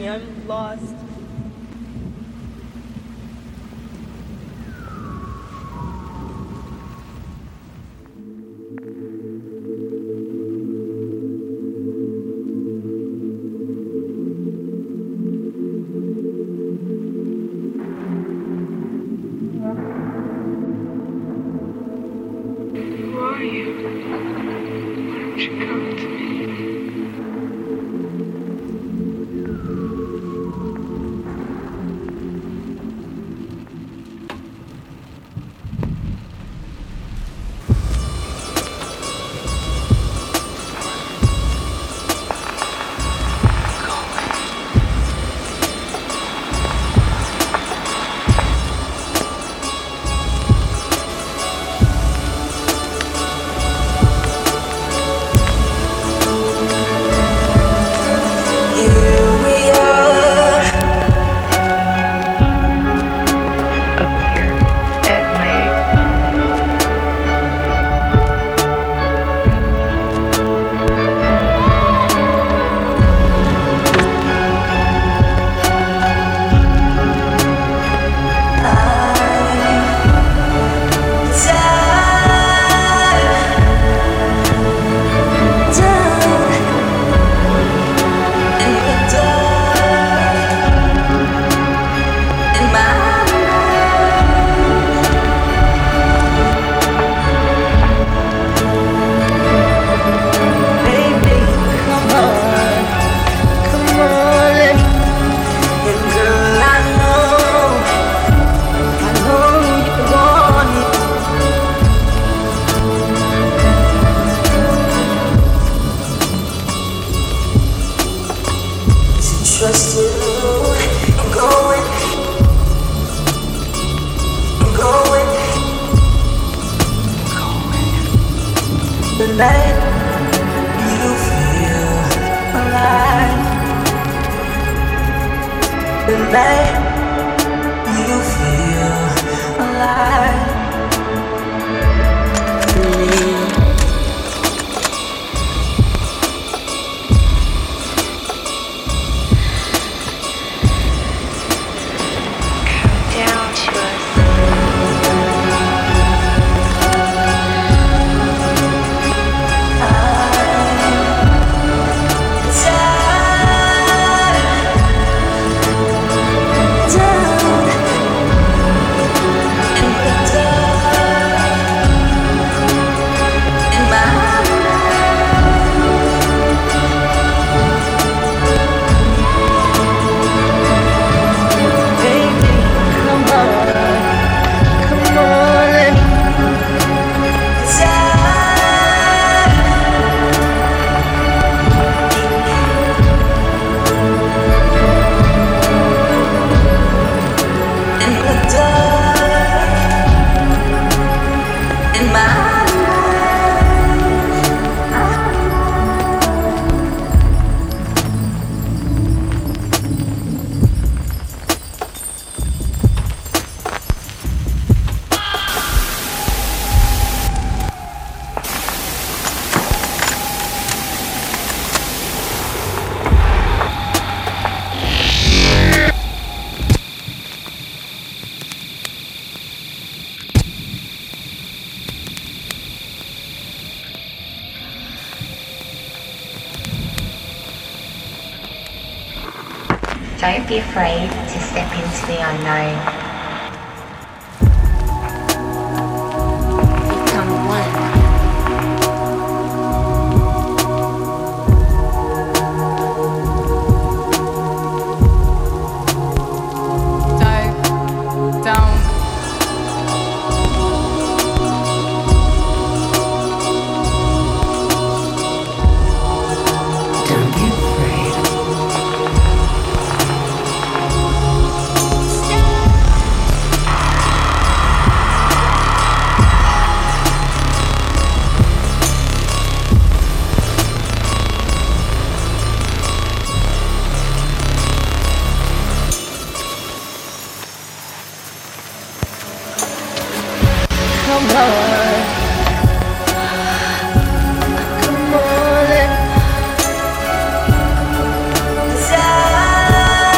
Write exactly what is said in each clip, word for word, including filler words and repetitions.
am lost. Who are you? Why don't you come to me? Trust you, I'm going, I'm going, going. The night you feel alive. The night you feel alive. Don't be afraid to step into the unknown. Become one. Dive down. Don't be afraid. Come on, come on, desire.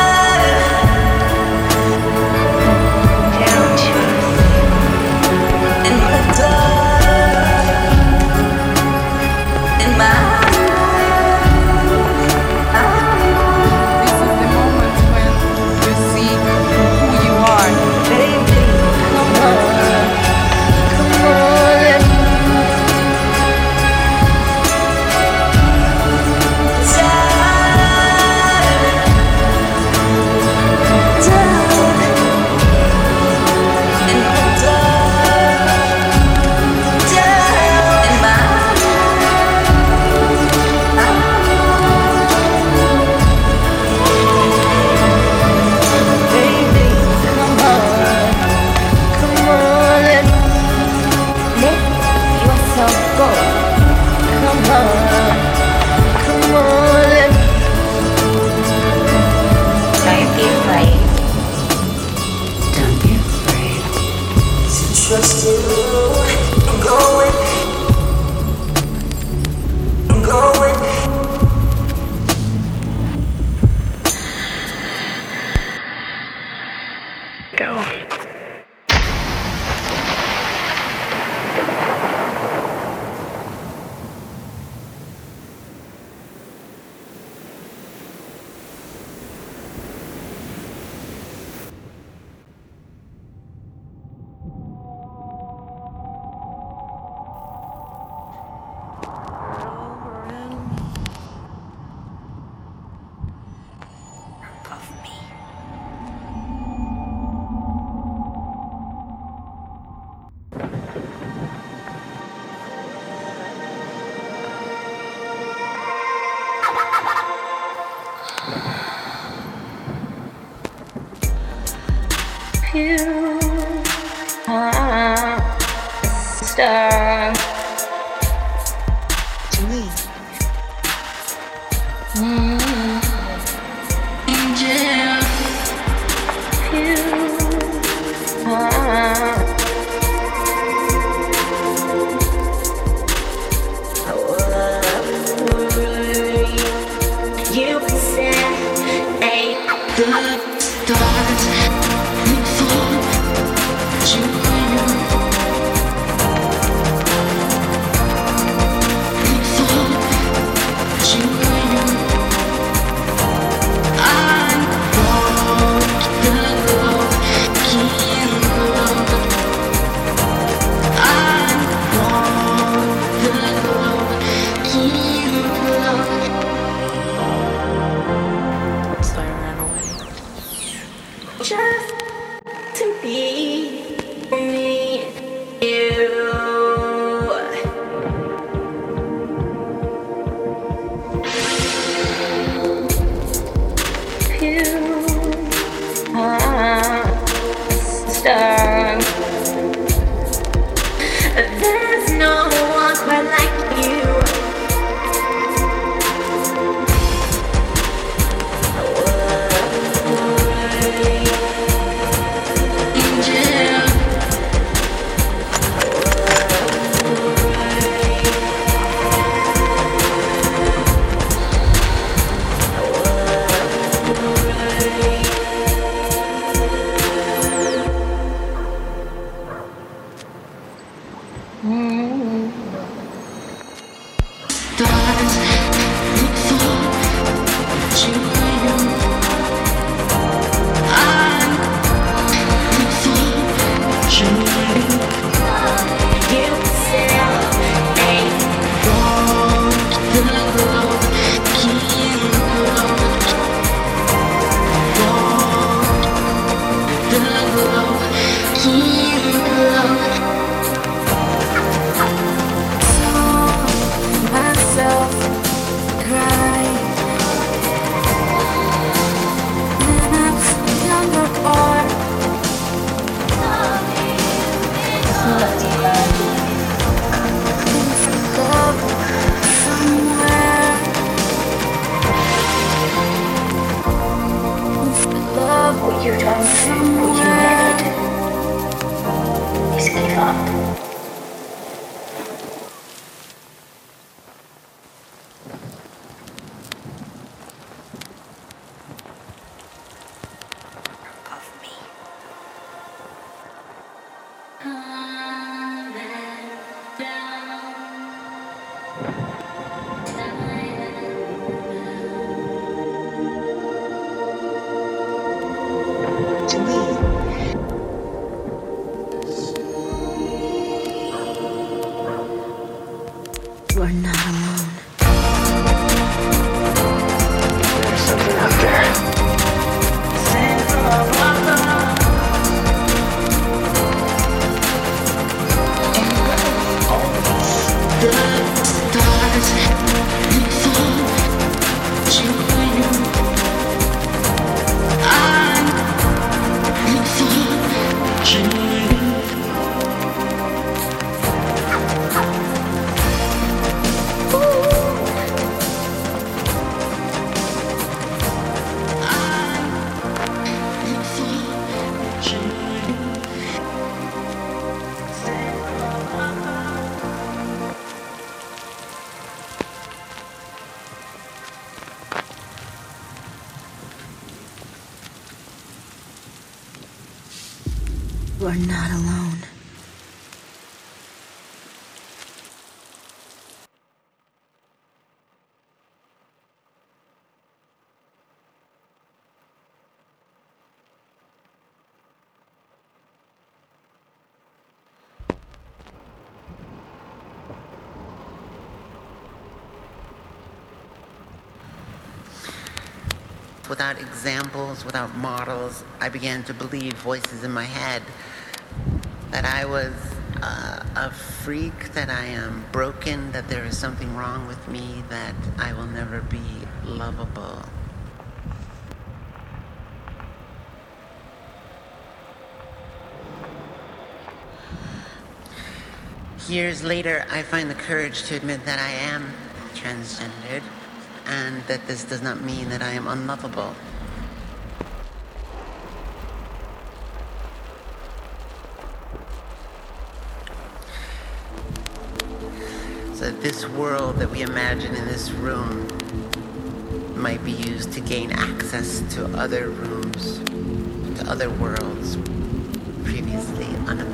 trust you. I'm going, I'm going. Go. You are a star to me. Mm-hmm. Angel, you are you set a good stars. Just to be me, you. You are a star. There's no one quite like you. What you're trying to do, what you need, is give up. You are not alone. There's something out there. You are not alone. Without examples, without models, I began to believe voices in my head that I was uh, a freak, that I am broken, that there is something wrong with me, that I will never be lovable. Years later, I find the courage to admit that I am transgendered, and that this does not mean that I am unlovable. So this world that we imagine in this room might be used to gain access to other rooms, to other worlds previously unimagined.